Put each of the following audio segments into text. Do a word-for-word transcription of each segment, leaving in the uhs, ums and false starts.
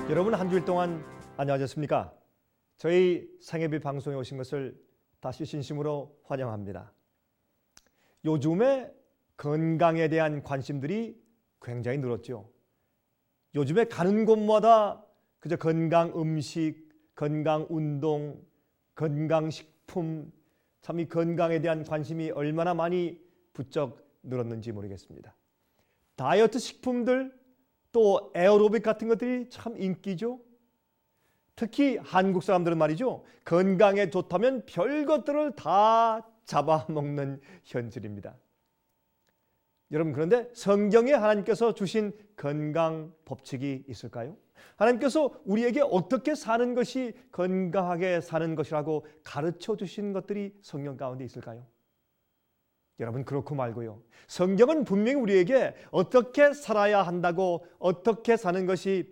여러분 한 주일 동안 안녕하셨습니까? 저희 생애비 방송에 오신 것을 다시 진심으로 환영합니다. 요즘에 건강에 대한 관심들이 굉장히 늘었죠. 요즘에 가는 곳마다 그저 건강 음식, 건강 운동, 건강 식품, 참 이 건강에 대한 관심이 얼마나 많이 부쩍 늘었는지 모르겠습니다. 다이어트 식품들 또 에어로빅 같은 것들이 참 인기죠. 특히 한국 사람들은 말이죠, 건강에 좋다면 별것들을 다 잡아먹는 현실입니다. 여러분, 그런데 성경에 하나님께서 주신 건강 법칙이 있을까요? 하나님께서 우리에게 어떻게 사는 것이 건강하게 사는 것이라고 가르쳐 주신 것들이 성경 가운데 있을까요? 여러분, 그렇고 말고요. 성경은 분명히 우리에게 어떻게 살아야 한다고, 어떻게 사는 것이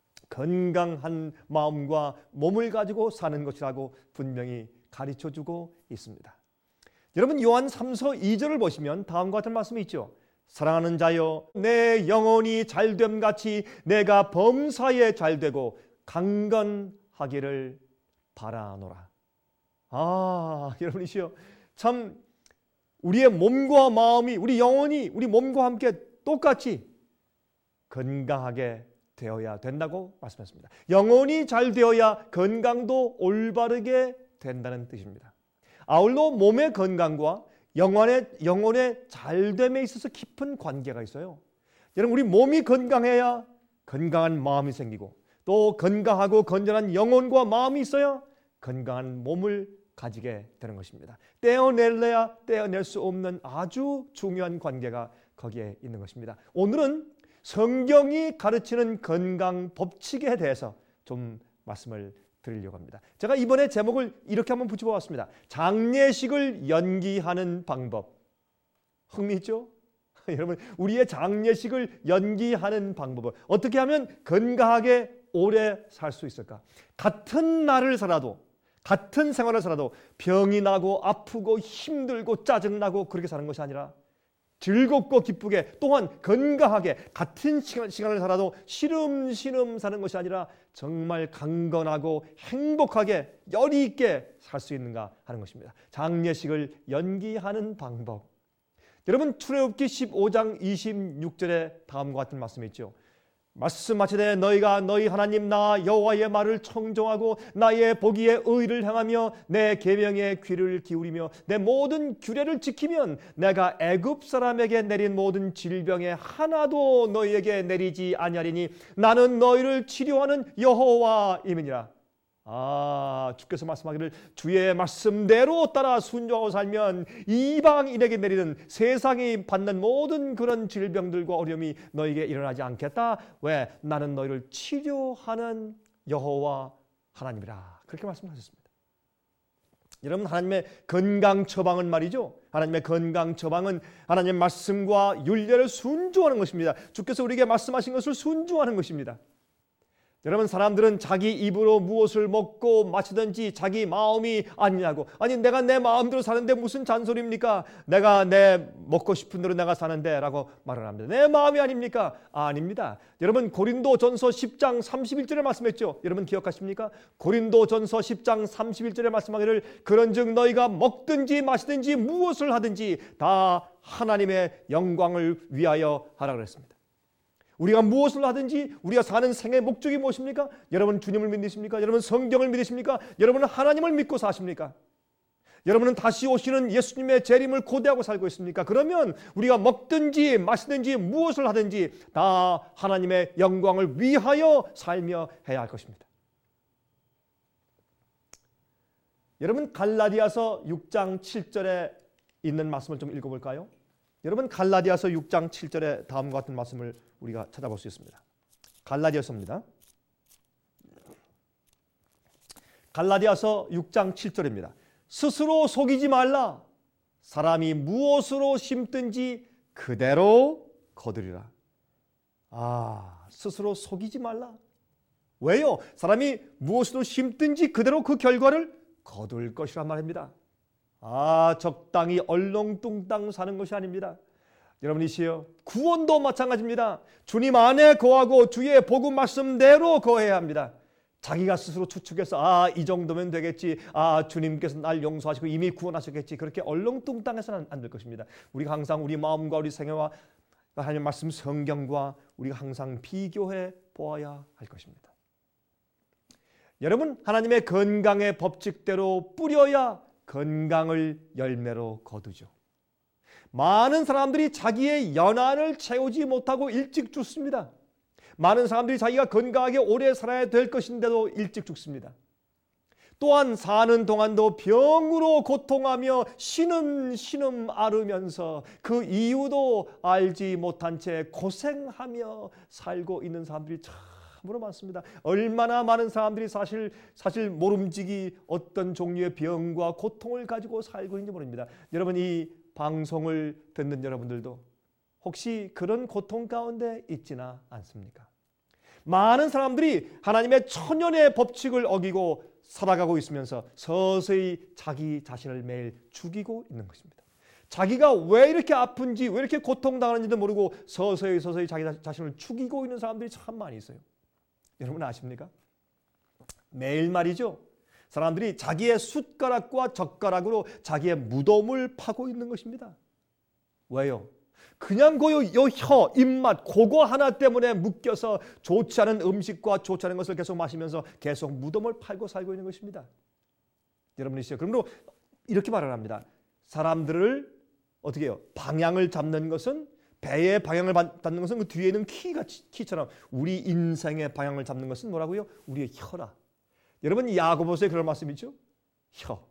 건강한 마음과 몸을 가지고 사는 것이라고 분명히 가르쳐주고 있습니다. 여러분, 요한 삼서 이 절을 보시면 다음과 같은 말씀이 있죠. 사랑하는 자여, 내 영혼이 잘됨 같이 내가 범사에 잘되고 강건하기를 바라노라. 아, 여러분이시여, 참 우리의 몸과 마음이, 우리 영혼이 우리 몸과 함께 똑같이 건강하게 되어야 된다고 말씀했습니다. 영혼이 잘 되어야 건강도 올바르게 된다는 뜻입니다. 아울러 몸의 건강과 영혼의, 영혼의 잘됨에 있어서 깊은 관계가 있어요. 여러분, 우리 몸이 건강해야 건강한 마음이 생기고, 또 건강하고 건전한 영혼과 마음이 있어야 건강한 몸을 가지게 되는 것입니다. 떼어낼래야 떼어낼 수 없는 아주 중요한 관계가 거기에 있는 것입니다. 오늘은 성경이 가르치는 건강 법칙에 대해서 좀 말씀을 드리려고 합니다. 제가 이번에 제목을 이렇게 한번 붙여보았습니다. 장례식을 연기하는 방법. 흥미있죠? 여러분, 우리의 장례식을 연기하는 방법을 어떻게 하면 건강하게 오래 살 수 있을까? 같은 날을 살아도, 같은 생활을 살아도 병이 나고 아프고 힘들고 짜증나고 그렇게 사는 것이 아니라 즐겁고 기쁘게, 또한 건강하게 같은 시간, 시간을 살아도 시름시름 사는 것이 아니라 정말 강건하고 행복하게 열의 있게 살 수 있는가 하는 것입니다. 장례식을 연기하는 방법. 여러분, 출애굽기 십오 장 이십육 절에 다음과 같은 말씀이 있죠. 말씀하시되 너희가 너희 하나님 나 여호와의 말을 청종하고 나의 보기에 의를 행하며 내 계명에 귀를 기울이며 내 모든 규례를 지키면 내가 애굽 사람에게 내린 모든 질병에 하나도 너희에게 내리지 아니하리니 나는 너희를 치료하는 여호와임이니라. 아, 주께서 말씀하기를 주의 말씀대로 따라 순종하고 살면 이방인에게 내리는, 세상이 받는 모든 그런 질병들과 어려움이 너에게 일어나지 않겠다. 왜? 나는 너희를 치료하는 여호와 하나님이라. 그렇게 말씀하셨습니다. 여러분, 하나님의 건강 처방은 말이죠, 하나님의 건강 처방은 하나님의 말씀과 율례를 순종하는 것입니다. 주께서 우리에게 말씀하신 것을 순종하는 것입니다. 여러분, 사람들은 자기 입으로 무엇을 먹고 마시든지 자기 마음이 아니냐고, 아니 내가 내 마음대로 사는데 무슨 잔소리입니까? 내가 내 먹고 싶은 대로 내가 사는데 라고 말을 합니다. 내 마음이 아닙니까? 아, 아닙니다. 여러분, 고린도전서 십 장 삼십일 절에 말씀했죠. 여러분 기억하십니까? 고린도전서 십 장 삼십일 절에 말씀하기를 그런즉 너희가 먹든지 마시든지 무엇을 하든지 다 하나님의 영광을 위하여 하라 그랬습니다. 우리가 무엇을 하든지 우리가 사는 생의 목적이 무엇입니까? 여러분 주님을 믿으십니까? 여러분 성경을 믿으십니까? 여러분은 하나님을 믿고 사십니까? 여러분은 다시 오시는 예수님의 재림을 고대하고 살고 있습니까? 그러면 우리가 먹든지 마시든지 무엇을 하든지 다 하나님의 영광을 위하여 살며 해야 할 것입니다. 여러분, 갈라디아서 육 장 칠 절에 있는 말씀을 좀 읽어볼까요? 여러분, 갈라디아서 육 장 칠 절에 다음과 같은 말씀을 우리가 찾아볼 수 있습니다. 갈라디아서입니다. 갈라디아서 육 장 칠 절입니다. 스스로 속이지 말라. 사람이 무엇으로 심든지 그대로 거두리라. 아, 스스로 속이지 말라. 왜요? 사람이 무엇으로 심든지 그대로 그 결과를 거둘 것이란 말입니다. 아, 적당히 얼렁뚱땅 사는 것이 아닙니다. 여러분이시여, 구원도 마찬가지입니다. 주님 안에 거하고 주의 복음 말씀대로 거해야 합니다. 자기가 스스로 추측해서 아, 이 정도면 되겠지, 아, 주님께서 날 용서하시고 이미 구원하셨겠지, 그렇게 얼렁뚱땅해서는 안 될 것입니다. 우리가 항상 우리 마음과 우리 생애와 하나님의 말씀 성경과 우리가 항상 비교해 보아야 할 것입니다. 여러분, 하나님의 건강의 법칙대로 뿌려야 건강을 열매로 거두죠. 많은 사람들이 자기의 연한을 채우지 못하고 일찍 죽습니다. 많은 사람들이 자기가 건강하게 오래 살아야 될 것인데도 일찍 죽습니다. 또한 사는 동안도 병으로 고통하며 신음신음 앓으면서 그 이유도 알지 못한 채 고생하며 살고 있는 사람들이 참으로 많습니다. 얼마나 많은 사람들이 사실 사실 모름지기 어떤 종류의 병과 고통을 가지고 살고 있는지 모릅니다. 여러분, 이 방송을 듣는 여러분들도 혹시 그런 고통 가운데 있지나 않습니까? 많은 사람들이 하나님의 천연의 법칙을 어기고 살아가고 있으면서 서서히 자기 자신을 매일 죽이고 있는 것입니다. 자기가 왜 이렇게 아픈지, 왜 이렇게 고통당하는지도 모르고 서서히 서서히 자기 자신을 죽이고 있는 사람들이 참 많이 있어요. 여러분 아십니까? 매일 말이죠, 사람들이 자기의 숟가락과 젓가락으로 자기의 무덤을 파고 있는 것입니다. 왜요? 그냥 고요 혀, 입맛, 그거 하나 때문에 묶여서 좋지 않은 음식과 좋지 않은 것을 계속 마시면서 계속 무덤을 팔고 살고 있는 것입니다. 여러분이시죠? 그러므로 이렇게 말을 합니다. 사람들을 어떻게 해요? 방향을 잡는 것은, 배의 방향을 잡는 것은 그 뒤에 있는 키가, 키처럼 우리 인생의 방향을 잡는 것은 뭐라고요? 우리의 혀라. 여러분, 야고보서에 그런 말씀 있죠? 혀.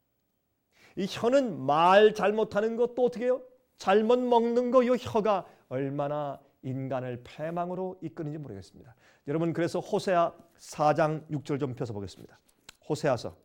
이 혀는 말 잘못하는 것도 어떻게 해요? 잘못 먹는 거, 이 혀가 얼마나 인간을 패망으로 이끄는지 모르겠습니다. 여러분, 그래서 호세아 사 장 육 절 좀 펴서 보겠습니다. 호세아서,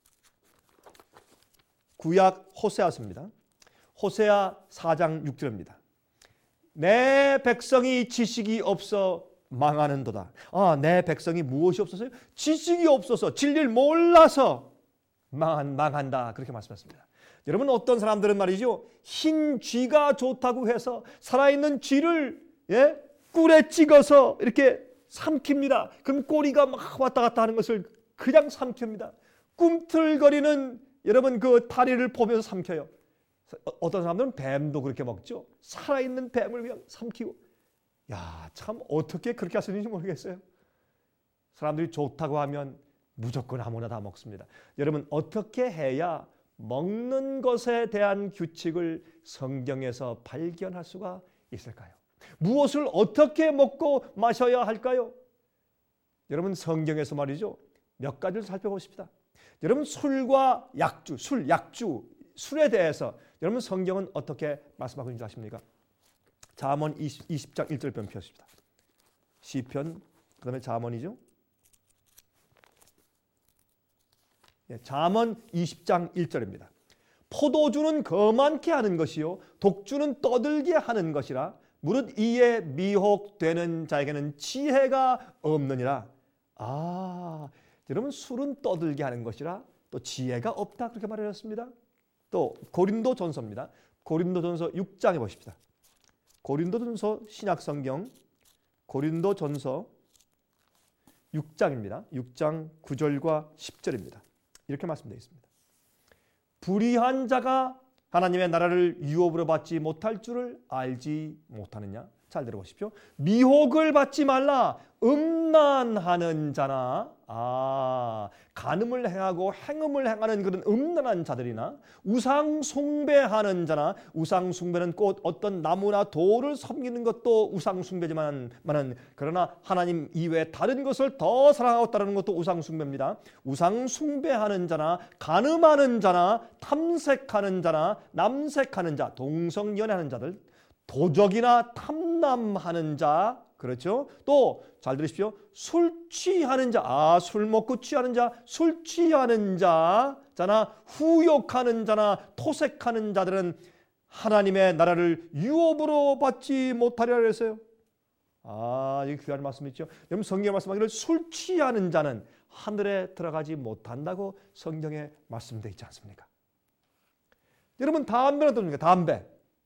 구약 호세아서입니다. 호세아 사 장 육 절입니다. 내 백성이 지식이 없어 망하는도다. 아, 내 백성이 무엇이 없어서요? 지식이 없어서, 진리를 몰라서 망한, 망한다, 그렇게 말씀했습니다. 여러분, 어떤 사람들은 말이죠, 흰 쥐가 좋다고 해서 살아있는 쥐를 예? 꿀에 찍어서 이렇게 삼킵니다. 그럼 꼬리가 막 왔다 갔다 하는 것을 그냥 삼킵니다. 꿈틀거리는 여러분 그 다리를 보면서 삼켜요. 어떤 사람들은 뱀도 그렇게 먹죠. 살아있는 뱀을 그냥 삼키고. 야, 참 어떻게 그렇게 할 수 있는지 모르겠어요. 사람들이 좋다고 하면 무조건 아무나 다 먹습니다. 여러분, 어떻게 해야 먹는 것에 대한 규칙을 성경에서 발견할 수가 있을까요? 무엇을 어떻게 먹고 마셔야 할까요? 여러분, 성경에서 말이죠, 몇 가지를 살펴보십시다. 여러분, 술과 약주, 술, 약주, 술에 대해서 여러분 성경은 어떻게 말씀하고 있는지 아십니까? 잠언 이십 장 일 절 펴십시다. 시편, 그 다음에 잠언이죠. 예, 잠언 이십 장 일 절입니다. 포도주는 거만케 하는 것이요 독주는 떠들게 하는 것이라 무릇 이에 미혹되는 자에게는 지혜가 없느니라. 아, 여러분, 술은 떠들게 하는 것이라 또 지혜가 없다, 그렇게 말하셨습니다. 또 고린도전서입니다. 고린도전서 육 장에 보십시다. 고린도전서 신약성경 고린도전서 육 장입니다. 육 장 구 절과 십 절입니다. 이렇게 말씀되어 있습니다. 불의한 자가 하나님의 나라를 유업으로 받지 못할 줄을 알지 못하느냐? 잘 들어보십시오. 미혹을 받지 말라. 음란하는 자나, 아, 간음을 행하고 행음을 행하는 그런 음란한 자들이나 우상 숭배하는 자나, 우상 숭배는 곧 어떤 나무나 돌을 섬기는 것도 우상 숭배지만, 그러나 하나님 이외에 다른 것을 더 사랑하고 따르는 것도 우상 숭배입니다. 우상 숭배하는 자나, 간음하는 자나, 탐색하는 자나, 남색하는 자, 동성연애하는 자들, 도적이나 탐남하는 자, 그렇죠? 또 잘 들으십시오. 술 취하는 자, 아, 술 먹고 취하는 자, 술 취하는 자, 자나 후욕하는 자나 토색하는 자들은 하나님의 나라를 유업으로 받지 못하리라 그랬어요. 아, 이게 귀한 말씀 있죠. 여러분, 성경에 말씀하기를 술 취하는 자는 하늘에 들어가지 못한다고 성경에 말씀되어 있지 않습니까? 여러분, 담배는 어떻습니까? 담배.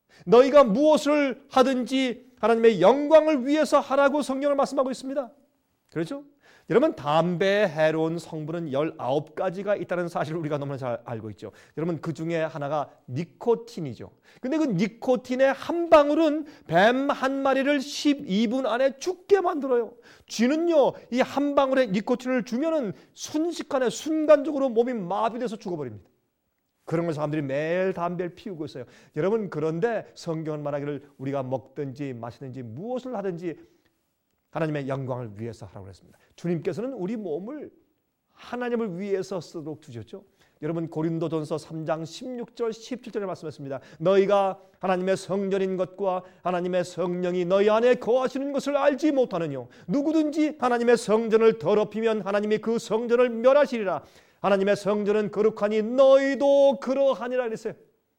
너희가 무엇을 하든지 하나님의 영광을 위해서 하라고 성경을 말씀하고 있습니다. 그렇죠? 여러분, 담배의 해로운 성분은 열아홉 가지가 있다는 사실을 우리가 너무나 잘 알고 있죠. 여러분, 그 중에 하나가 니코틴이죠. 근데 그 니코틴의 한 방울은 뱀 한 마리를 십이 분 안에 죽게 만들어요. 쥐는요, 이 한 방울의 니코틴을 주면은 순식간에 순간적으로 몸이 마비돼서 죽어버립니다. 그런 사람들이 매일 담배를 피우고 있어요. 여러분, 그런데 성경은 말하기를 우리가 먹든지 마시든지 무엇을 하든지 하나님의 영광을 위해서 하라고 했습니다. 주님께서는 우리 몸을 하나님을 위해서 쓰도록 두셨죠. 여러분, 고린도전서 삼 장 십육 절 십칠 절에 말씀했습니다. 너희가 하나님의 성전인 것과 하나님의 성령이 너희 안에 거하시는 것을 알지 못하느뇨. 누구든지 하나님의 성전을 더럽히면 하나님이 그 성전을 멸하시리라. 하나님의 성전은 거룩하니 너희도 그러하니라 그랬어요.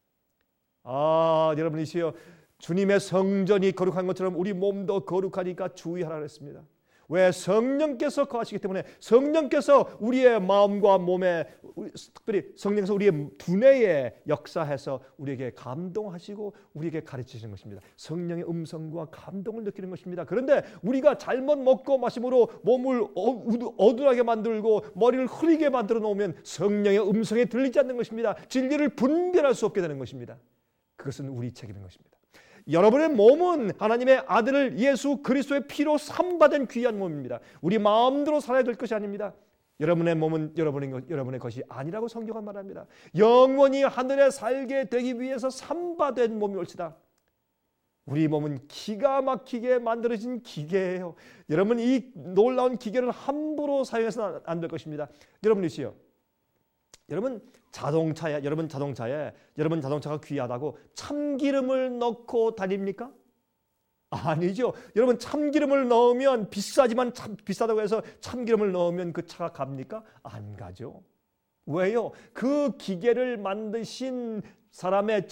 아, 여러분이시여, 주님의 성전이 거룩한 것처럼 우리 몸도 거룩하니까 주의하라 그랬습니다. 왜? 성령께서 거하시기 때문에. 성령께서 우리의 마음과 몸에, 특별히 성령께서 우리의 두뇌에 역사해서 우리에게 감동하시고 우리에게 가르치시는 것입니다. 성령의 음성과 감동을 느끼는 것입니다. 그런데 우리가 잘못 먹고 마심으로 몸을 어두하게 만들고 머리를 흐리게 만들어 놓으면 성령의 음성에 들리지 않는 것입니다. 진리를 분별할 수 없게 되는 것입니다. 그것은 우리 책임인 것입니다. 여러분의 몸은 하나님의 아들 예수 그리스도의 피로 삼바된 귀한 몸입니다. 우리 마음대로 살아야 될 것이 아닙니다. 여러분의 몸은 여러분의, 것, 여러분의 것이 아니라고 성경은 말합니다. 영원히 하늘에 살게 되기 위해서 삼바된 몸이 옳시다. 우리 몸은 기가 막히게 만들어진 기계예요. 여러분, 이 놀라운 기계를 함부로 사용해서는 안 될 것입니다. 여러분이시여, 여러분 자동차에 여러분 자동차에 여러분 자동차가 귀하다고 참기름을 넣고 다닙니까? 아니죠. 여러분, 참기름을 넣으면 비싸지만 참 비싸다고 해서 참기름을 넣으면 그 차가 갑니까? 안 가죠. 왜요? 그 기계를 만드신 사람의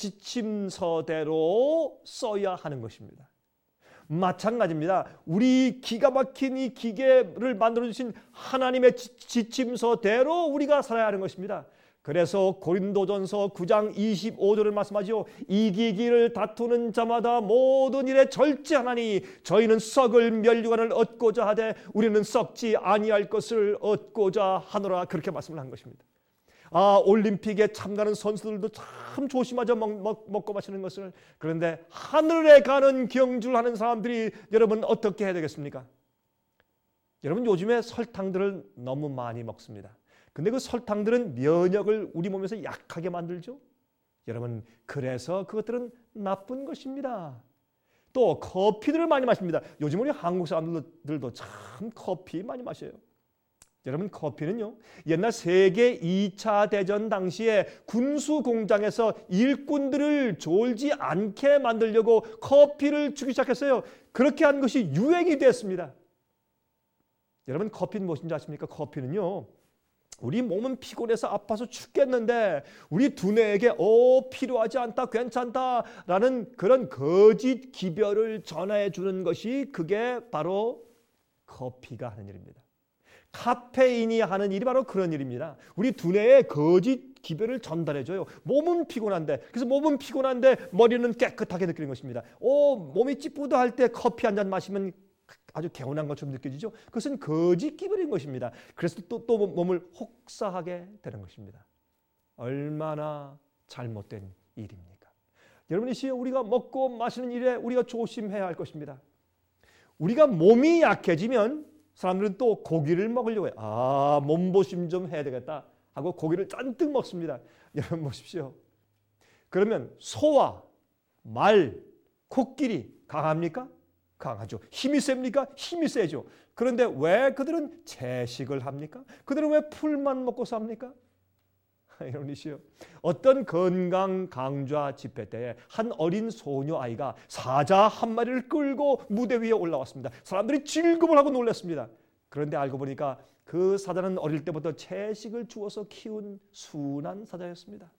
지침서대로 써야 하는 것입니다. 마찬가지입니다. 우리 기가 막힌 이 기계를 만들어주신 하나님의 지침서대로 우리가 살아야 하는 것입니다. 그래서 고린도전서 구 장 이십오 절을 말씀하죠. 이기기를 다투는 자마다 모든 일에 절제하나니 저희는 썩을 면류관을 얻고자 하되 우리는 썩지 아니할 것을 얻고자 하노라. 그렇게 말씀을 한 것입니다. 아, 올림픽에 참가하는 선수들도 참 조심하죠. 먹, 먹, 먹고 마시는 것을. 그런데 하늘에 가는 경주를 하는 사람들이 여러분 어떻게 해야 되겠습니까? 여러분, 요즘에 설탕들을 너무 많이 먹습니다. 근데 그 설탕들은 면역을 우리 몸에서 약하게 만들죠. 여러분, 그래서 그것들은 나쁜 것입니다. 또 커피들을 많이 마십니다. 요즘 우리 한국 사람들도 참 커피 많이 마셔요. 여러분, 커피는요, 옛날 세계 이 차 대전 당시에 군수 공장에서 일꾼들을 졸지 않게 만들려고 커피를 주기 시작했어요. 그렇게 한 것이 유행이 됐습니다. 여러분, 커피는 무엇인지 아십니까? 커피는요, 우리 몸은 피곤해서 아파서 죽겠는데 우리 두뇌에게 오, 필요하지 않다, 괜찮다라는 그런 거짓 기별을 전해 주는 것이 그게 바로 커피가 하는 일입니다. 카페인이 하는 일이 바로 그런 일입니다. 우리 두뇌에 거짓 기별을 전달해줘요. 몸은 피곤한데, 그래서 몸은 피곤한데 머리는 깨끗하게 느끼는 것입니다. 오, 몸이 찌뿌드할 때 커피 한 잔 마시면 아주 개운한 것처럼 느껴지죠. 그것은 거짓 기별인 것입니다. 그래서 또, 또 몸을 혹사하게 되는 것입니다. 얼마나 잘못된 일입니까? 여러분, 이 시에 우리가 먹고 마시는 일에 우리가 조심해야 할 것입니다. 우리가 몸이 약해지면 사람들은 또 고기를 먹으려고 해요. 아, 몸보심 좀 해야 되겠다 하고 고기를 잔뜩 먹습니다. 여러분 보십시오. 그러면 소와 말, 코끼리 강합니까? 강하죠. 힘이 셉니까? 힘이 세죠. 그런데 왜 그들은 채식을 합니까? 그들은 왜 풀만 먹고 삽니까? 이러니시요. 어떤 건강 강좌 집회 때에 한 어린 소녀 아이가 사자 한 마리를 끌고 무대 위에 올라왔습니다. 사람들이 질급을 하고 놀랐습니다. 그런데 알고 보니까 그 사자는 어릴 때부터 채식을 주어서 키운 순한 사자였습니다.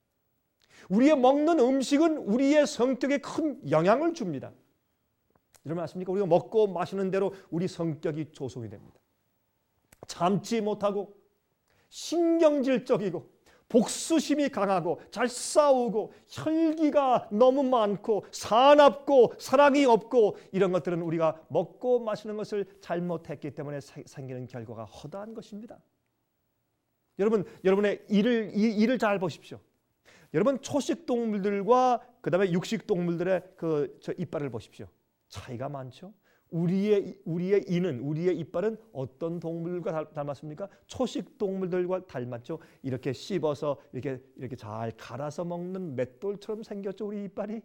우리의 먹는 음식은 우리의 성격에 큰 영향을 줍니다. 여러분 아십니까? 우리가 먹고 마시는 대로 우리 성격이 조성이 됩니다. 참지 못하고 신경질적이고 복수심이 강하고 잘 싸우고 혈기가 너무 많고 사납고 사랑이 없고 이런 것들은 우리가 먹고 마시는 것을 잘못했기 때문에 생기는 결과가 허다한 것입니다. 여러분, 여러분의 이를, 이, 이를 잘 보십시오. 여러분 초식 동물들과 그 다음에 육식 동물들의 그 저 이빨을 보십시오. 차이가 많죠. 우리의 우리의 이는 우리의 이빨은 어떤 동물과 닮았습니까? 초식 동물들과 닮았죠. 이렇게 씹어서 이렇게 이렇게 잘 갈아서 먹는 맷돌처럼 생겼죠. 우리 이빨이.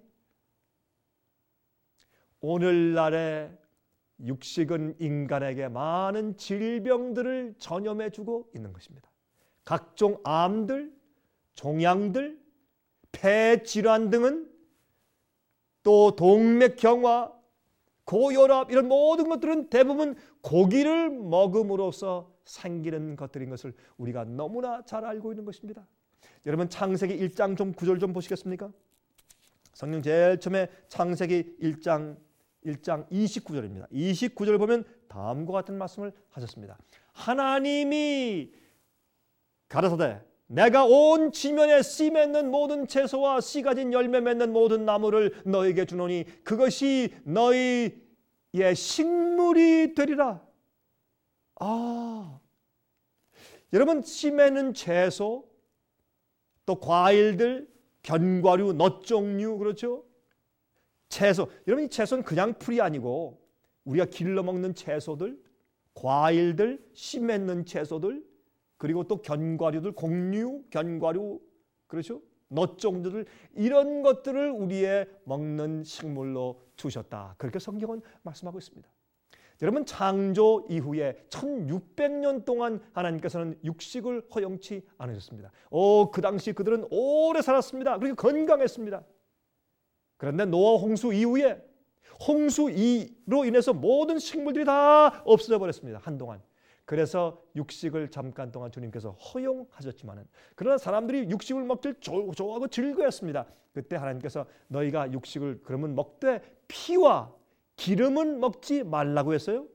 오늘날의 육식은 인간에게 많은 질병들을 전염해주고 있는 것입니다. 각종 암들, 종양들, 폐 질환 등은 또 동맥경화, 고혈압 이런 모든 것들은 대부분 고기를 먹음으로써 생기는 것들인 것을 우리가 너무나 잘 알고 있는 것입니다. 여러분 창세기 일 장 좀 구절 좀 보시겠습니까? 성경 제일 처음에 창세기 일 장 일 장 이십구 절입니다. 이십구 절 보면 다음과 같은 말씀을 하셨습니다. 하나님이 가라사대 내가 온 지면에 씨 맺는 모든 채소와 씨 가진 열매 맺는 모든 나무를 너에게 주노니 그것이 너희의 식물이 되리라. 아, 여러분 씨 맺는 채소, 또 과일들, 견과류, 넛종류 그렇죠? 채소, 여러분 이 채소는 그냥 풀이 아니고 우리가 길러 먹는 채소들, 과일들, 씨 맺는 채소들 그리고 또 견과류들, 곡류, 견과류, 그렇죠? 넛종들을 이런 것들을 우리의 먹는 식물로 주셨다. 그렇게 성경은 말씀하고 있습니다. 여러분 창조 이후에 천육백 년 동안 하나님께서는 육식을 허용치 않으셨습니다. 오, 그 당시 그들은 오래 살았습니다. 그리고 건강했습니다. 그런데 노아 홍수 이후에 홍수로 인해서 모든 식물들이 다 없어져 버렸습니다. 한동안. 그래서 육식을 잠깐 동안 주님께서 허용하셨지만은 그러나 사람들이 육식을 먹길 좋아하고 즐거워했습니다. 그때 하나님께서 너희가 육식을 그러면 먹되 피와 기름은 먹지 말라고 했어요.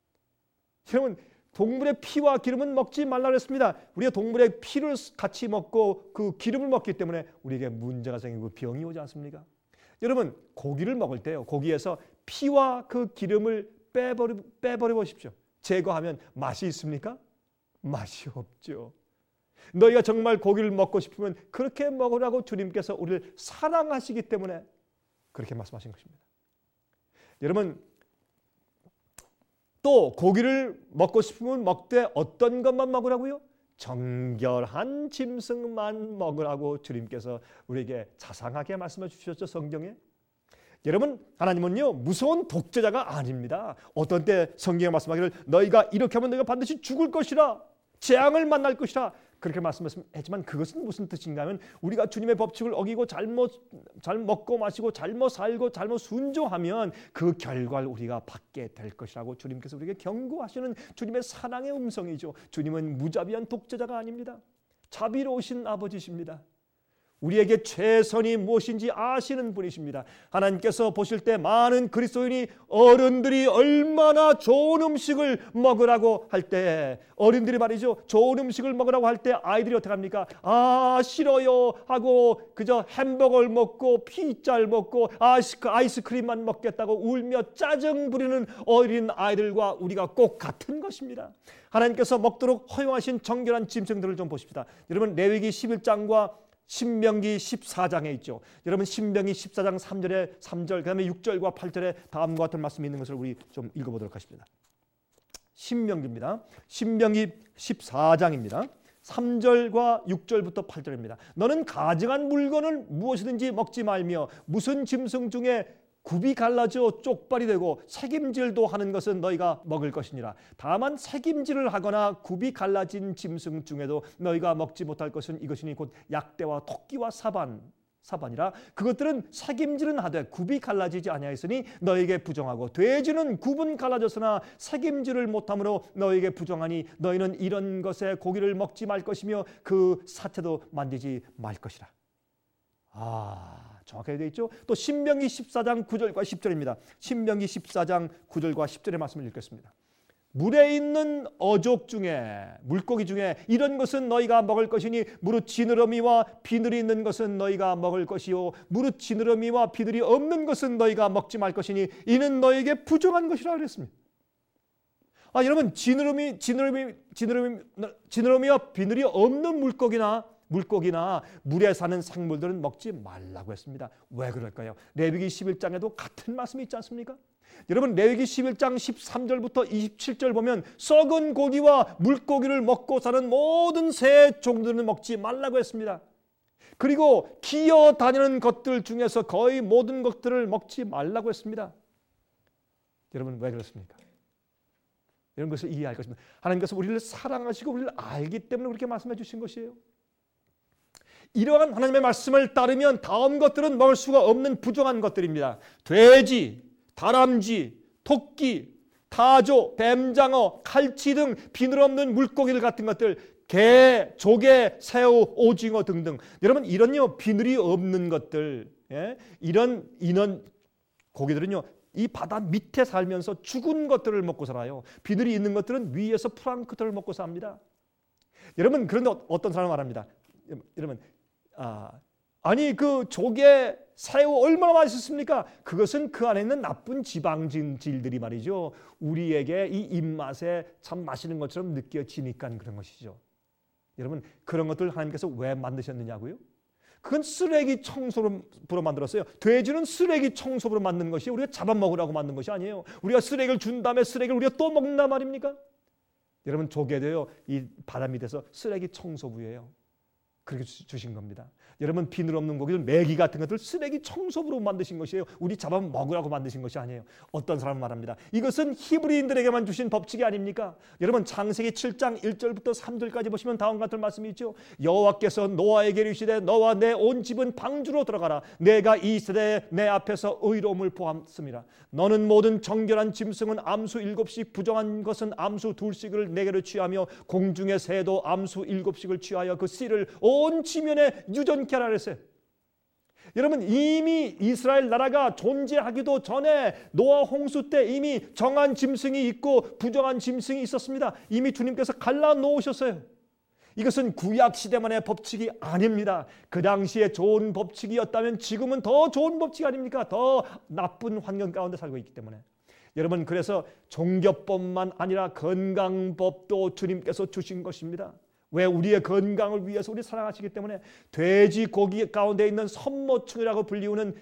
여러분 동물의 피와 기름은 먹지 말라고 했습니다. 우리가 동물의 피를 같이 먹고 그 기름을 먹기 때문에 우리에게 문제가 생기고 병이 오지 않습니까? 여러분 고기를 먹을 때요. 고기에서 피와 그 기름을 빼버리, 빼버려 보십시오. 제거하면 맛이 있습니까? 맛이 없죠. 너희가 정말 고기를 먹고 싶으면 그렇게 먹으라고 주님께서 우리를 사랑하시기 때문에 그렇게 말씀하신 것입니다. 여러분 또 고기를 먹고 싶으면 먹되 어떤 것만 먹으라고요? 정결한 짐승만 먹으라고 주님께서 우리에게 자상하게 말씀해 주셨죠. 성경에. 여러분 하나님은요 무서운 독재자가 아닙니다. 어떤 때 성경에 말씀하기를 너희가 이렇게 하면 너희가 반드시 죽을 것이라 재앙을 만날 것이라 그렇게 말씀했지만 그것은 무슨 뜻인가 하면 우리가 주님의 법칙을 어기고 잘못 잘 먹고 마시고 잘못 살고 잘못 순종하면 그 결과를 우리가 받게 될 것이라고 주님께서 우리에게 경고하시는 주님의 사랑의 음성이죠. 주님은 무자비한 독재자가 아닙니다. 자비로우신 아버지십니다. 우리에게 최선이 무엇인지 아시는 분이십니다. 하나님께서 보실 때 많은 그리스도인이 어른들이 얼마나 좋은 음식을 먹으라고 할 때 어른들이 말이죠. 좋은 음식을 먹으라고 할 때 아이들이 어떻게 합니까? 아 싫어요 하고 그저 햄버거를 먹고 피자를 먹고 아이스크, 아이스크림만 먹겠다고 울며 짜증 부리는 어린 아이들과 우리가 꼭 같은 것입니다. 하나님께서 먹도록 허용하신 정결한 짐승들을 좀 보십시다. 여러분 레위기 십일 장과 신명기 십사 장에 있죠. 여러분 신명기 십사 장 삼 절에 삼 절 그다음에 육 절과 팔 절에 다음과 같은 말씀이 있는 것을 우리 좀 읽어보도록 하십니다. 신명기입니다. 신명기 십사 장입니다. 삼 절과 육 절부터 팔 절입니다. 너는 가증한 물건을 무엇이든지 먹지 말며 무슨 짐승 중에 굽이 갈라져 쪽발이 되고 새김질도 하는 것은 너희가 먹을 것이니라. 다만 새김질을 하거나 굽이 갈라진 짐승 중에도 너희가 먹지 못할 것은 이것이니 곧 약대와 토끼와 사반 사반이라. 그것들은 새김질은 하되 굽이 갈라지지 아니하였으니 너희에게 부정하고 돼지는 굽은 갈라졌으나 새김질을 못함으로 너희에게 부정하니 너희는 이런 것에 고기를 먹지 말 것이며 그 사체도 만지지 말 것이라. 아 정확하게 되어 있죠. 또 신명기 십사 장 구 절과 십 절입니다. 신명기 십사 장 구 절과 십 절의 말씀을 읽겠습니다. 물에 있는 어족 중에, 물고기 중에 이런 것은 너희가 먹을 것이니 무릇 지느러미와 비늘이 있는 것은 너희가 먹을 것이요 무릇 지느러미와 비늘이 없는 것은 너희가 먹지 말 것이니 이는 너희에게 부정한 것이라 그랬습니다. 아, 여러분, 지느러미, 지느러미, 지느러미, 지느러미와 비늘이 없는 물고기나 물고기나 물에 사는 생물들은 먹지 말라고 했습니다. 왜 그럴까요? 레위기 십일 장에도 같은 말씀이 있지 않습니까? 여러분, 레위기 십일 장 십삼 절부터 이십칠 절 보면 썩은 고기와 물고기를 먹고 사는 모든 새 종들은 먹지 말라고 했습니다. 그리고 기어 다니는 것들 중에서 거의 모든 것들을 먹지 말라고 했습니다. 여러분, 왜 그렇습니까? 이런 것을 이해할 것입니다. 하나님께서 우리를 사랑하시고 우리를 알기 때문에 그렇게 말씀해 주신 것이에요. 이러한 하나님의 말씀을 따르면 다음 것들은 먹을 수가 없는 부정한 것들입니다. 돼지, 다람쥐, 토끼, 타조, 뱀장어, 칼치 등 비늘 없는 물고기들 같은 것들, 게, 조개, 새우, 오징어 등등. 여러분, 이런요 비늘이 없는 것들, 예? 이런 이런 고기들은요 이 바다 밑에 살면서 죽은 것들을 먹고 살아요. 비늘이 있는 것들은 위에서 플랑크톤을 먹고 삽니다. 여러분, 그런데 어떤 사람은 말합니다. 여러분, 아, 아니 그 조개, 새우 얼마나 맛있습니까? 그것은 그 안에 있는 나쁜 지방질들이 말이죠. 우리에게 이 입맛에 참 맛있는 것처럼 느껴지니까 그런 것이죠. 여러분, 그런 것들 하나님께서 왜 만드셨느냐고요? 그건 쓰레기 청소부로 만들었어요. 돼지는 쓰레기 청소부로 만든 것이 우리가 잡아먹으라고 만든 것이 아니에요. 우리가 쓰레기를 준 다음에 쓰레기를 우리가 또 먹는단 말입니까? 여러분, 조개도요 이 바다 밑에서 쓰레기 청소부예요. 그렇게 주신 겁니다. 여러분, 비늘 없는 고기들, 메기 같은 것들 쓰레기 청소부로 만드신 것이에요. 우리 잡아 먹으라고 만드신 것이 아니에요. 어떤 사람은 말합니다. 이것은 히브리인들에게만 주신 법칙이 아닙니까? 여러분, 창세기 칠 장 일 절부터 삼 절까지 보시면 다음과 같은 말씀이 있죠. 여호와께서 노아에게 이르시되 너와 내 온 집은 방주로 들어가라. 내가 이 세대에 내 앞에서 의로움을 보았음이라. 너는 모든 정결한 짐승은 암수 일곱씩, 부정한 것은 암수 둘씩을 내게로 취하며 공중의 새도 암수 일곱씩을 취하여 그 씨를 온 지면에 유전케 하라 그랬어요. 여러분, 이미 이스라엘 나라가 존재하기도 전에 노아 홍수 때 이미 정한 짐승이 있고 부정한 짐승이 있었습니다. 이미 주님께서 갈라놓으셨어요. 이것은 구약 시대만의 법칙이 아닙니다. 그 당시에 좋은 법칙이었다면 지금은 더 좋은 법칙 아닙니까? 더 나쁜 환경 가운데 살고 있기 때문에. 여러분, 그래서 종교법만 아니라 건강법도 주님께서 주신 것입니다. 왜? 우리의 건강을 위해서 우리 사랑하시기 때문에. 돼지고기 가운데 있는 선모충이라고 불리우는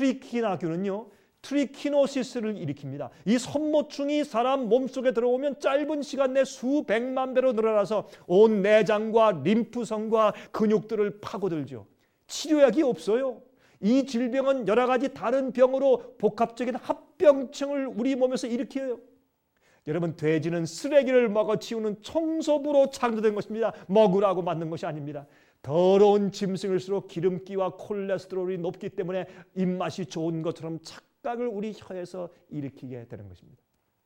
트리키나균은요 트리키노시스를 일으킵니다. 이 선모충이 사람 몸속에 들어오면 짧은 시간 내 수백만 배로 늘어나서 온 내장과 림프성과 근육들을 파고들죠. 치료약이 없어요. 이 질병은 여러 가지 다른 병으로 복합적인 합병증을 우리 몸에서 일으켜요. 여러분, 돼지는 쓰레기를 먹어치우는 청소부로 창조된 것입니다. 먹으라고 만든 것이 아닙니다. 더러운 짐승일수록 기름기와 콜레스테롤이 높기 때문에 입맛이 좋은 것처럼 착각을 우리 혀에서 일으키게 되는 것입니다.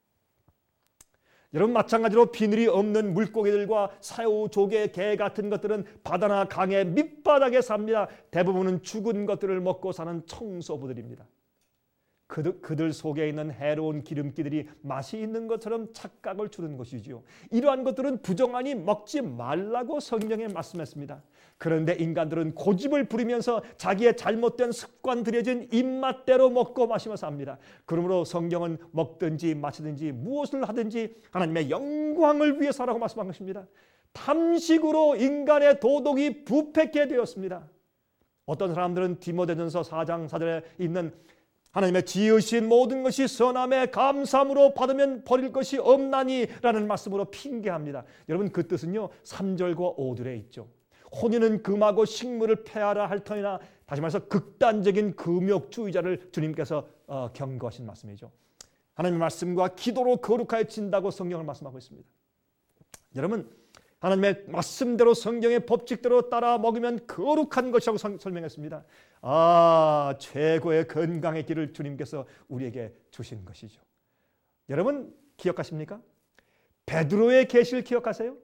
여러분, 마찬가지로 비늘이 없는 물고기들과 새우, 조개, 게 같은 것들은 바다나 강의 밑바닥에 삽니다. 대부분은 죽은 것들을 먹고 사는 청소부들입니다. 그들, 그들 속에 있는 해로운 기름기들이 맛이 있는 것처럼 착각을 주는 것이지요. 이러한 것들은 부정하니 먹지 말라고 성경에 말씀했습니다. 그런데 인간들은 고집을 부리면서 자기의 잘못된 습관 들여진 입맛대로 먹고 마시며 삽니다. 그러므로 성경은 먹든지 마시든지 무엇을 하든지 하나님의 영광을 위해서라고 말씀한 것입니다. 탐식으로 인간의 도덕이 부패케 되었습니다. 어떤 사람들은 디모데전서 사 장 사 절에 있는 하나님의 지으신 모든 것이 선함에 감사함으로 받으면 버릴 것이 없나니 라는 말씀으로 핑계합니다. 여러분, 그 뜻은요 삼 절과 오 절에 있죠. 혼인은 금하고 식물을 폐하라 할 터이나, 다시 말해서 극단적인 금욕주의자를 주님께서 어, 경고하신 말씀이죠. 하나님의 말씀과 기도로 거룩해진다고 성경을 말씀하고 있습니다. 여러분, 하나님의 말씀대로 성경의 법칙대로 따라 먹으면 거룩한 것이라고 성, 설명했습니다. 아, 최고의 건강의 길을 주님께서 우리에게 주신 것이죠. 여러분, 기억하십니까? 베드로의 계시를 기억하세요?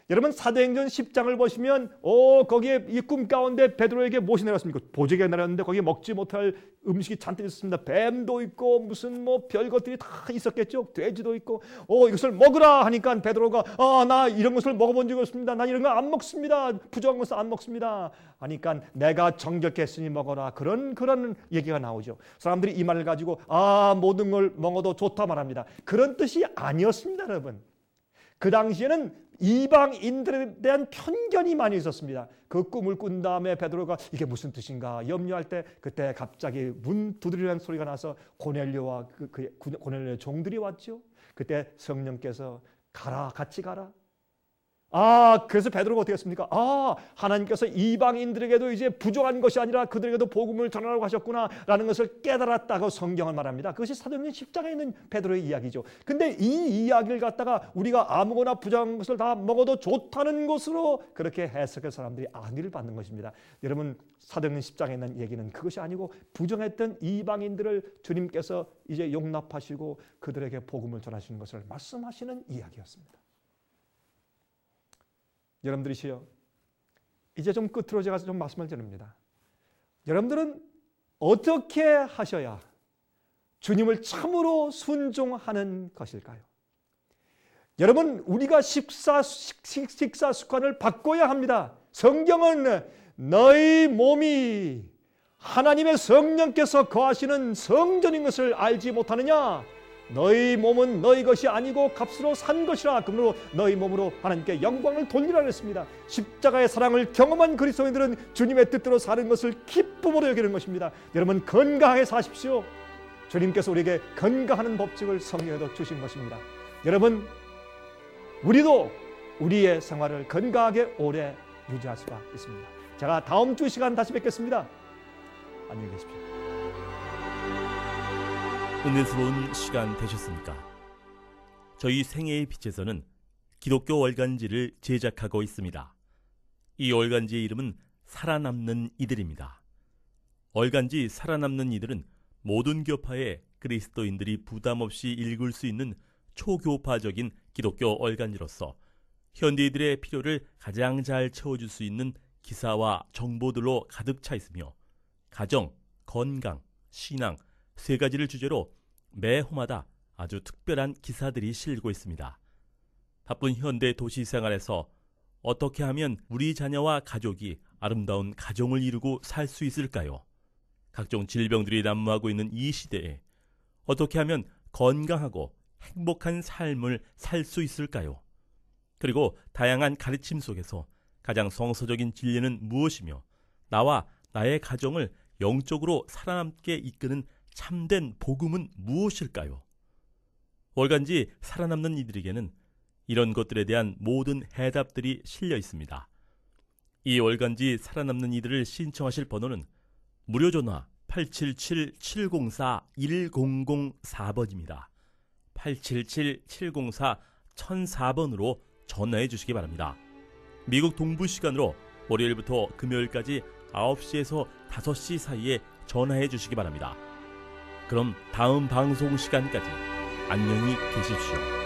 여러분 사도행전 십 장을 보시면 오 거기에 이 꿈 가운데 베드로에게 무엇이 내렸습니까? 보재기가 내렸는데 거기에 먹지 못할 음식이 잔뜩 있었습니다. 뱀도 있고 무슨 뭐 별것들이 다 있었겠죠. 돼지도 있고 오 이것을 먹으라 하니까 베드로가 아 나 이런 것을 먹어본 적이 없습니다. 난 이런 거 안 먹습니다. 부정한 것을 안 먹습니다. 하니까 내가 정결케 했으니 먹어라. 그런 그런 얘기가 나오죠. 사람들이 이 말을 가지고 아 모든 걸 먹어도 좋다 말합니다. 그런 뜻이 아니었습니다, 여러분. 그 당시에는 이방인들에 대한 편견이 많이 있었습니다. 그 꿈을 꾼 다음에 베드로가 이게 무슨 뜻인가 염려할 때 그때 갑자기 문 두드리는 소리가 나서 고넬료와 그, 그 고넬료의 종들이 왔죠. 그때 성령께서 가라 같이 가라. 아 그래서 베드로가 어떻게 했습니까? 아 하나님께서 이방인들에게도 이제 부족한 것이 아니라 그들에게도 복음을 전하라고 하셨구나 라는 것을 깨달았다고 성경을 말합니다. 그것이 사도행전 십 장에 있는 베드로의 이야기죠. 근데 이 이야기를 갖다가 우리가 아무거나 부족한 것을 다 먹어도 좋다는 것으로 그렇게 해석해 사람들이 안위를 받는 것입니다. 여러분 사도행전 십 장에 있는 얘기는 그것이 아니고 부정했던 이방인들을 주님께서 이제 용납하시고 그들에게 복음을 전하시는 것을 말씀하시는 이야기였습니다. 여러분들이시여 이제 좀 끝으로 제가 좀 말씀을 드립니다. 여러분들은 어떻게 하셔야 주님을 참으로 순종하는 것일까요? 여러분 우리가 식사, 식, 식사 습관을 바꿔야 합니다. 성경은 너희 몸이 하나님의 성령께서 거하시는 성전인 것을 알지 못하느냐? 너희 몸은 너희 것이 아니고 값으로 산 것이라. 그러므로 너희 몸으로 하나님께 영광을 돌리라 했습니다. 십자가의 사랑을 경험한 그리스도인들은 주님의 뜻대로 사는 것을 기쁨으로 여기는 것입니다. 여러분 건강하게 사십시오. 주님께서 우리에게 건강하는 법칙을 성경에도 주신 것입니다. 여러분 우리도 우리의 생활을 건강하게 오래 유지할 수가 있습니다. 제가 다음 주 시간 다시 뵙겠습니다. 안녕히 계십시오. 은혜스러운 시간 되셨습니까? 저희 생애의 빛에서는 기독교 월간지를 제작하고 있습니다. 이 월간지의 이름은 살아남는 이들입니다. 월간지 살아남는 이들은 모든 교파의 그리스도인들이 부담 없이 읽을 수 있는 초교파적인 기독교 월간지로서 현대인들의 필요를 가장 잘 채워줄 수 있는 기사와 정보들로 가득 차 있으며 가정, 건강, 신앙 세 가지를 주제로 매 호마다 아주 특별한 기사들이 실리고 있습니다. 바쁜 현대 도시 생활에서 어떻게 하면 우리 자녀와 가족이 아름다운 가정을 이루고 살 수 있을까요? 각종 질병들이 난무하고 있는 이 시대에 어떻게 하면 건강하고 행복한 삶을 살 수 있을까요? 그리고 다양한 가르침 속에서 가장 성서적인 진리는 무엇이며 나와 나의 가정을 영적으로 살아남게 이끄는 참된 복음은 무엇일까요? 월간지 살아남는 이들에게는 이런 것들에 대한 모든 해답들이 실려 있습니다. 이 월간지 살아남는 이들을 신청하실 번호는 무료 전화 팔칠칠 칠공사 일공공사 번입니다. 팔칠칠 칠공사 천사 번으로 전화해 주시기 바랍니다. 미국 동부 시간으로 월요일부터 금요일까지 아홉 시에서 다섯 시 사이에 전화해 주시기 바랍니다. 그럼 다음 방송 시간까지 안녕히 계십시오.